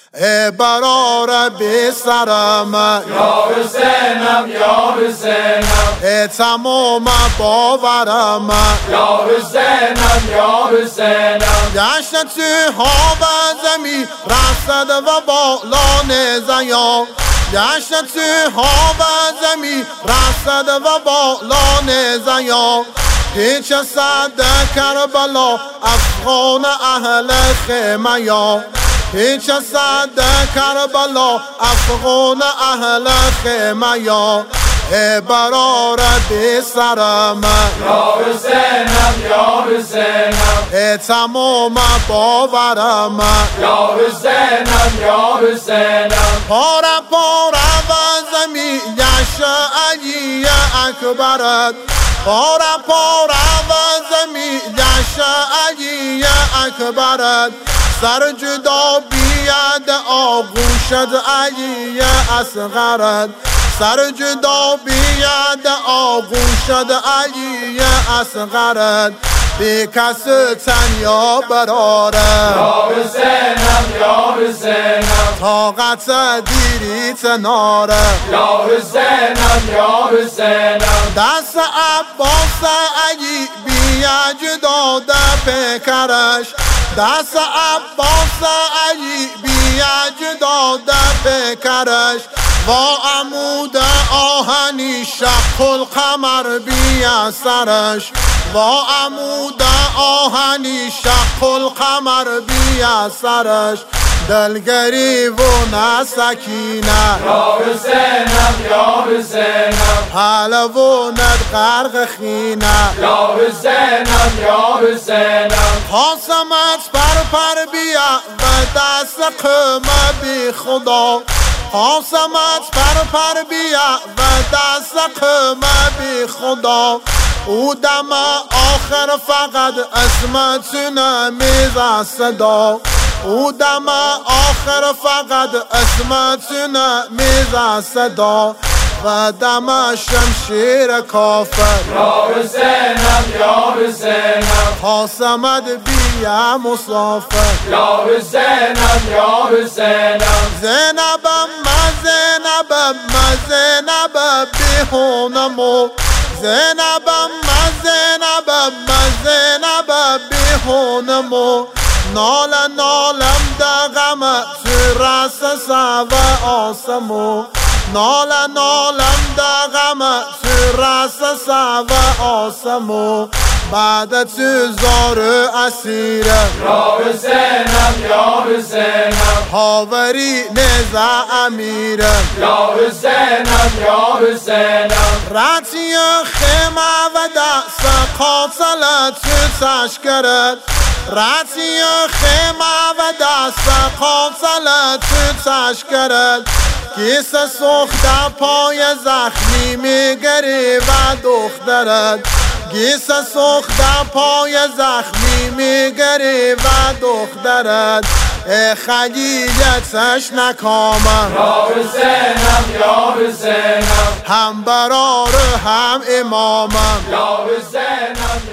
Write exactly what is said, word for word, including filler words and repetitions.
ای برار بی سرم یا حسینم یا حسینم، ای تمام باورم یا حسینم یا حسینم، گشت تو ها و زمین رصد و بالان زیا، گشت تو ها و زمین رصد و بالان زیا، پیچ صد کربلا افغان اهل خیمه یا، پیچ صد کربلا افغان اهل خیمه یا، ای برار بی سرم یا حسینم یا حسینم، ای تمام باورم یا حسینم یا حسینم، پاره پاره و زمین یش علی اکبرت، پاره پاره و زمین یش علی اکبرت، سر جدا بیاد آغوشت علی اصغرت، سر جدا بیاد آغوشت علی اصغرت، بی کس تنیا براره یا حسینم یا حسینم، طاقت دیری تناره یا حسینم یا حسینم، دست عباس علی بیاج داده پیکرش، دست عباس علی بیاج داده پیکرش، و عمود آهنی شق القمر بیا سرش، و عمود آهنی شق القمر بیا سرش، دلگری و نسکینه یا حسینم یا حسینم، حلوونت غرق خینه، یا حسینم یا حسینم، قاسمت پر پر بیا و دست قمه بی خدا، قاسمت پر پر بیا و دست قمه بی خدا، او دم آخر فقط اسمتونه میزه صدا، او دم آخر فقط اسمتونه میزه صدا، و دم شمشیر کافر یا حسینم یا حسینم، قاسمت بیا مسافر، یا حسینم یا حسینم، زینبم ما زینبم ما زینبم بیهونمو، زینبم ما زینبم ما زینبم بیهونمو، نال نالم دغم تو رس سو آسمو، نال نالم دغم تو رس سو آسمو، بعد تو زار اسیرم یا حسینم یا حسینم، هاوری نزا امیرم، یا حسینم یا حسینم، راتی خیمه و دست قاتل تو تشکرت، راتی خیمه و دست قاتل تو تشکرت، کیس سخت پای زخمی میگری و دخترت، گیس سخت پای زخمی میگری و دخترت، ای خلیلتش نکامم یا حسینم یا حسینم، هم برار هم امامم یا حسینم